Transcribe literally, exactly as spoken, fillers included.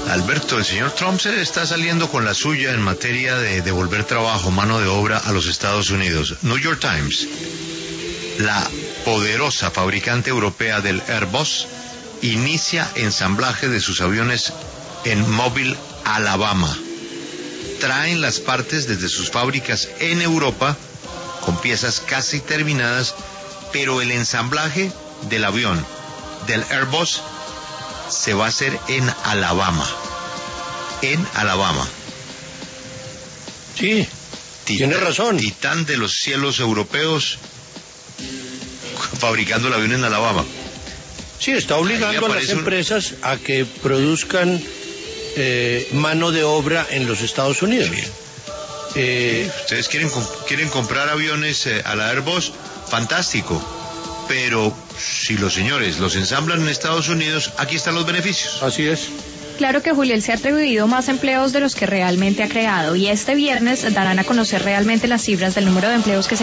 Alberto, el señor Trump se está saliendo con la suya en materia de devolver trabajo, mano de obra a los Estados Unidos. New York Times, la poderosa fabricante europea del Airbus, inicia ensamblaje de sus aviones en Mobile, Alabama. Traen las partes desde sus fábricas en Europa, con piezas casi terminadas, pero el ensamblaje del avión, del Airbus, se va a hacer en Alabama. En Alabama. Sí, Titán, tiene razón. Titán de los cielos europeos fabricando el avión en Alabama. Sí, está obligando a las empresas un... a que produzcan eh, mano de obra en los Estados Unidos. Sí. Eh, sí, ustedes quieren quieren comprar aviones eh, a la Airbus, fantástico. Pero si los señores los ensamblan en Estados Unidos, aquí están los beneficios. Así es. Claro que Julián se ha atribuido más empleos de los que realmente ha creado, y este viernes darán a conocer realmente las cifras del número de empleos que se